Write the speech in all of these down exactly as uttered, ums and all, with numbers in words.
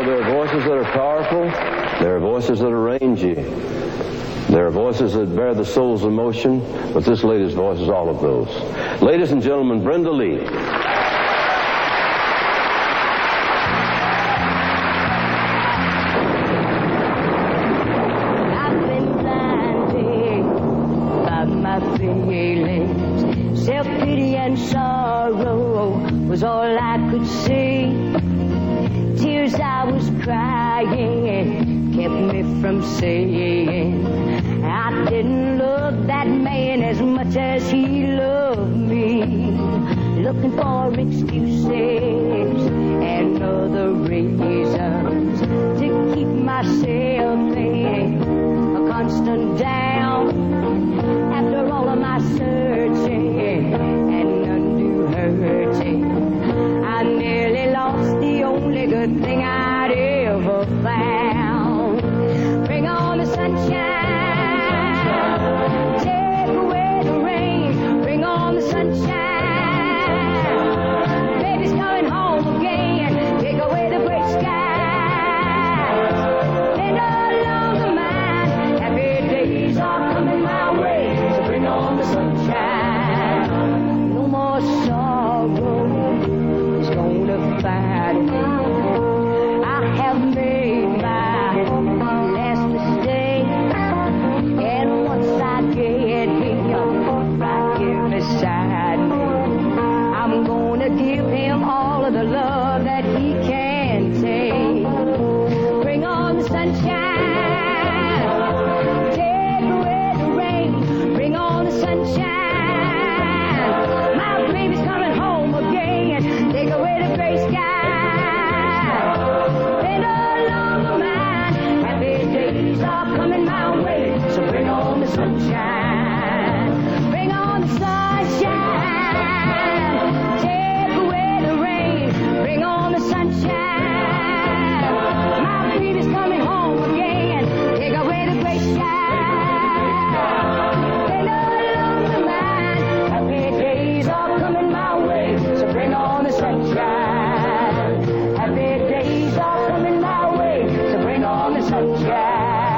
there are voices that are powerful. There are voices that are rangy. There are voices that bear the soul's emotion, but this lady's voice is all of those. Ladies and gentlemen, Brenda Lee. I've been blinded by my feelings. Self-pity and sorrow was all I could see. Tears I was crying kept me from saying I didn't love that man as much as he loved me. Looking for excuses and other reasons to keep myself in a constant down. After all of my searching and undue hurting, I nearly lost the only good thing I'd ever found. Bring on the sunshine. Take away the rain. Bring on the sunshine. Baby's coming home again. Take away the gray sky. They no longer mind. Happy days are coming my way. So bring on the sunshine. No more sorrow is gonna find me. I have made my last mistake, and once I get him right here beside me, I'm gonna give him all of the love that he can take. Bring on the sunshine, take away the rain. Bring on the sunshine. My baby's coming home again. Take away the gray sky. They no longer mind. Happy days are coming my way. So bring on the sunshine. Bring on the sunshine. Take away the rain. Bring on the sunshine. My baby's coming home again. Take away the gray sky. They no longer mind. Happy days are coming my way. So bring on the sunshine. Happy days are coming my way. So bring on the sunshine.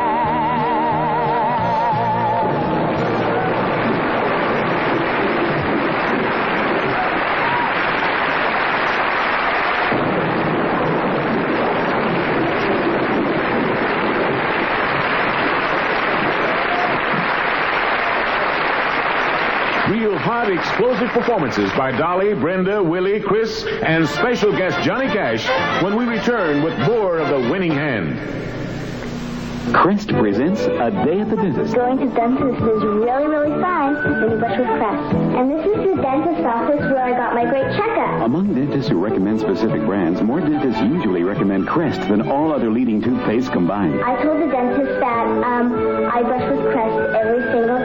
Real hot, explosive performances by Dolly, Brenda, Willie, Chris, and special guest Johnny Cash when we return with more of The Winning Hand. Crest presents A Day at the Dentist. Going to dentist is really, really fun when you brush with Crest. And this is the dentist's office where I got my great checkup. Among dentists who recommend specific brands, more dentists usually recommend Crest than all other leading toothpastes combined. I told the dentist that um, I brush with Crest every single